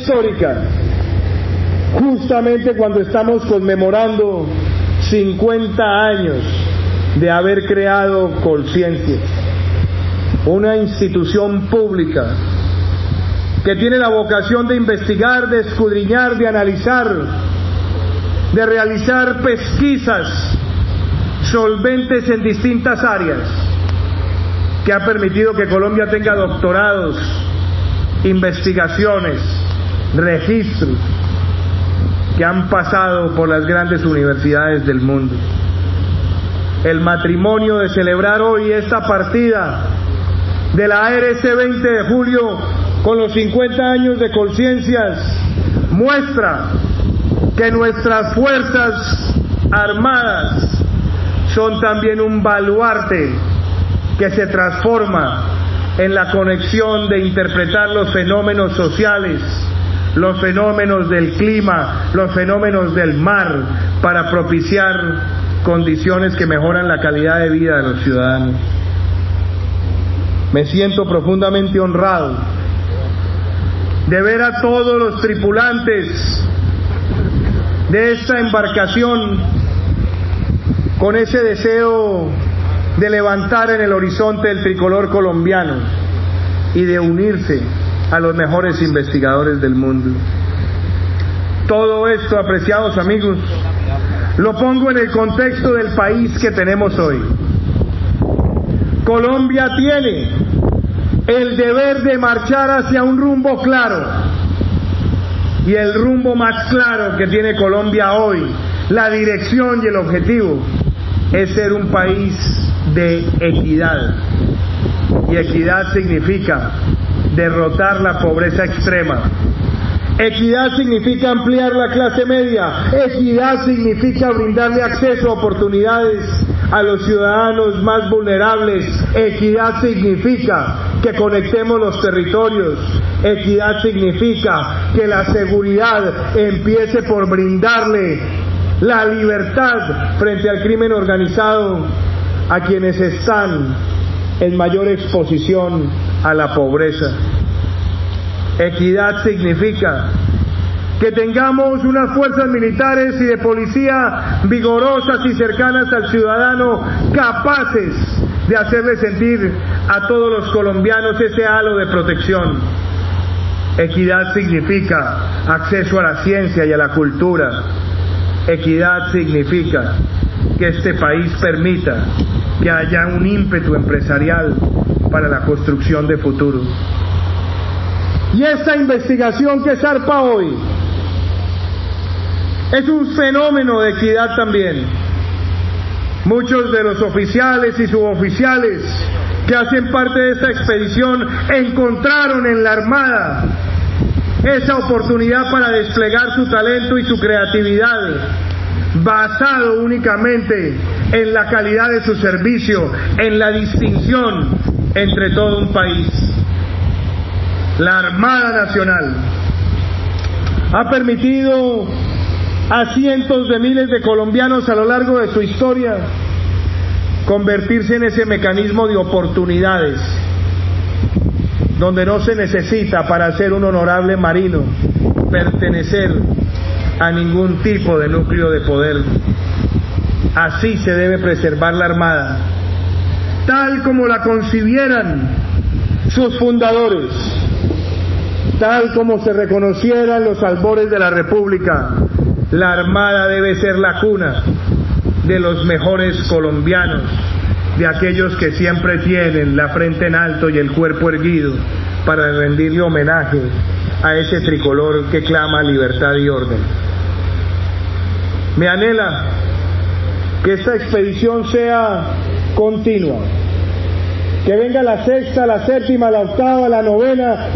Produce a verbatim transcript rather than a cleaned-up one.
histórica, justamente cuando estamos conmemorando cincuenta años de haber creado Colciencia, una institución pública que tiene la vocación de investigar, de escudriñar, de analizar, de realizar pesquisas solventes en distintas áreas, que ha permitido que Colombia tenga doctorados, investigaciones, registros, que han pasado por las grandes universidades del mundo. El matrimonio de celebrar hoy esta partida de la A R C veinte de julio con los cincuenta años de Colciencias muestra que nuestras fuerzas armadas son también un baluarte que se transforma en la conexión de interpretar los fenómenos sociales, los fenómenos del clima, los fenómenos del mar, para propiciar condiciones que mejoran la calidad de vida de los ciudadanos. Me siento profundamente honrado de ver a todos los tripulantes de esta embarcación con ese deseo de levantar en el horizonte el tricolor colombiano y de unirse a los mejores investigadores del mundo. Todo esto, apreciados amigos, lo pongo en el contexto del país que tenemos hoy. Colombia tiene el deber de marchar hacia un rumbo claro, y el rumbo más claro que tiene Colombia hoy, la dirección y el objetivo, es ser un país de equidad. Y equidad significa derrotar la pobreza extrema. Equidad significa ampliar la clase media. Equidad significa brindarle acceso a oportunidades a los ciudadanos más vulnerables. Equidad significa que conectemos los territorios. Equidad significa que la seguridad empiece por brindarle la libertad frente al crimen organizado a quienes están en mayor exposición a la pobreza. Equidad significa que tengamos unas fuerzas militares y de policía vigorosas y cercanas al ciudadano, capaces de hacerle sentir a todos los colombianos ese halo de protección. Equidad significa acceso a la ciencia y a la cultura. Equidad significa que este país permita que haya un ímpetu empresarial para la construcción de futuro. Y esta investigación que zarpa hoy es un fenómeno de equidad también. Muchos de los oficiales y suboficiales que hacen parte de esta expedición encontraron en la Armada esa oportunidad para desplegar su talento y su creatividad, basado únicamente en la calidad de su servicio, en la distinción entre todo un país. La Armada Nacional ha permitido a cientos de miles de colombianos a lo largo de su historia convertirse en ese mecanismo de oportunidades, donde no se necesita, para ser un honorable marino, pertenecer a ningún tipo de núcleo de poder. Así se debe preservar la Armada, tal como la concibieran sus fundadores, tal como se reconocieran los albores de la República. La Armada debe ser la cuna de los mejores colombianos, de aquellos que siempre tienen la frente en alto y el cuerpo erguido para rendirle homenaje a ese tricolor que clama libertad y orden. Me anhela que esta expedición sea continua, que venga la sexta, la séptima, la octava, la novena